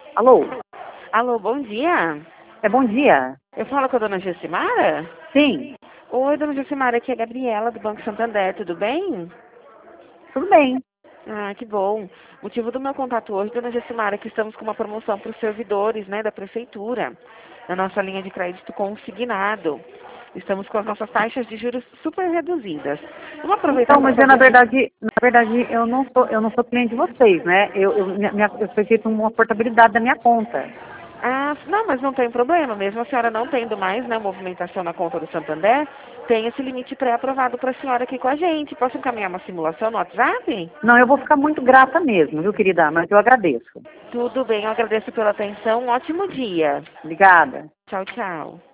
Alô? Alô, bom dia. Bom dia. Eu falo com a dona Gessimara? Sim, Oi, dona Gessimara, aqui é a Gabriela do Banco Santander, tudo bem? tudo bem. Ah, que bom. Motivo do meu contato hoje, dona Gessimara, é que estamos com uma promoção para os servidores, né, da prefeitura, na nossa linha de crédito consignado. Estamos com as nossas taxas de juros super reduzidas. Vamos aproveitar Então, para mas eu, fazer um... na verdade, eu não sou cliente de vocês, né? Eu foi feita uma portabilidade da minha conta. Ah, não, mas não tem problema. Mesmo a senhora não tendo mais, né, movimentação na conta do Santander, tem esse limite pré-aprovado para a senhora aqui com a gente. Posso encaminhar uma simulação no WhatsApp? Não, eu vou ficar muito grata mesmo, viu, querida? Mas eu agradeço. Tudo bem, eu agradeço pela atenção. Um ótimo dia. Obrigada. Tchau, tchau.